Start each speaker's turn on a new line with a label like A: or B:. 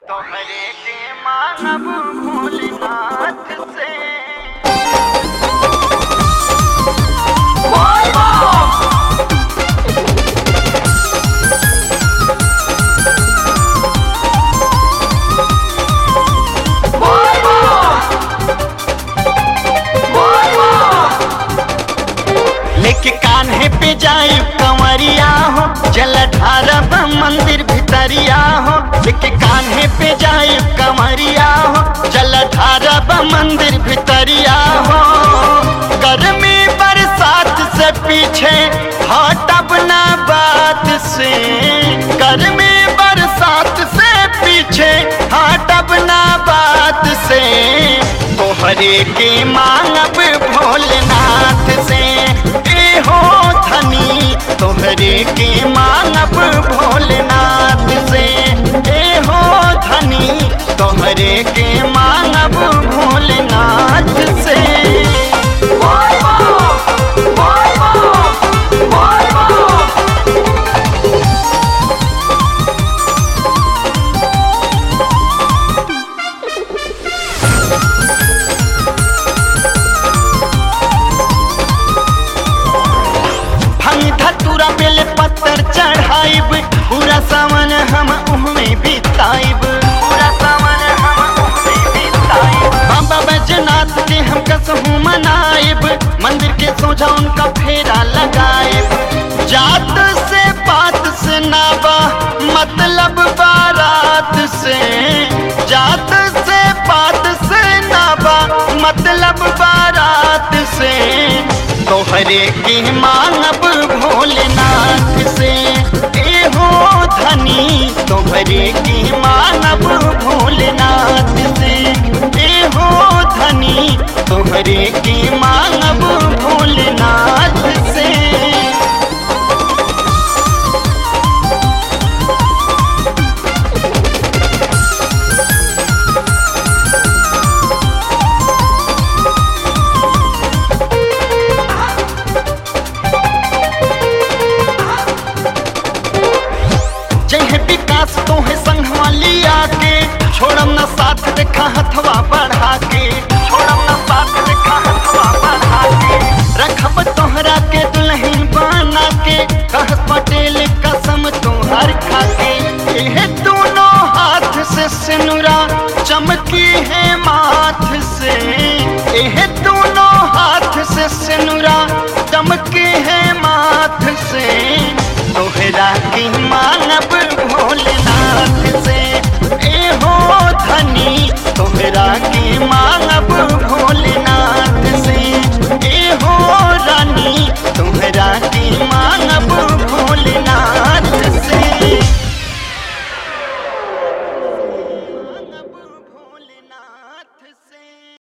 A: तोहरे के मानव भोलेनाथ से लेके कान्हे पे जाए कंवरिया हो, जलधारब मंदिर भितरिया हो। लेके कान्हे पे जाए कंवरिया हो, जलधारब मंदिर भितरिया हो। गर्मी बरसात से पीछे हटब ना बात से, गर्मी बरसात से पीछे हटब ना बात से। तोहरे के मांगब भोलेनाथ से हो धनी, तोहरे के मांगब भोलेनाथ से हो धनी, तोहरे के मांगब भोलेनाथ से। धतूरा बेल पत्थर चढ़ाइब, पूरा सावन हम उहमें बिताइब, पूरा सावन हम उहमें बिताइब। बाबा बैजनाथ के हम कसहू मनाइब, मंदिर के सोझा उनका फेरा लगाइब। जात से बात से नाबा मतलब बारात से, जात से बात से नाबा मतलब बारात से। तोहरे के मांगब भोलेनाथ से हो धनी, तोहरे के मांगब भोलेनाथ से हो धनी, तोहरे के मांगब भोलेनाथ से। विकास तो है संघवा लिया के, छोड़म न साथ देखा हथवा बढ़ा के, छोड़म न साथ देखा हथवा बढ़ा के। रखब तोहरा के दुल्हन बना के, कहस पटेल कसम तोहर खा के। एह दोनों हाथ से सिनुरा चमकी है माथ से, एह दोनों हाथ से सिनुरा चमकी है माथ से। तोहरा की मानब भोलेनाथ से हो धनी, तोहरा की मानब भोलेनाथ से हो रानी, तोहरा की मांग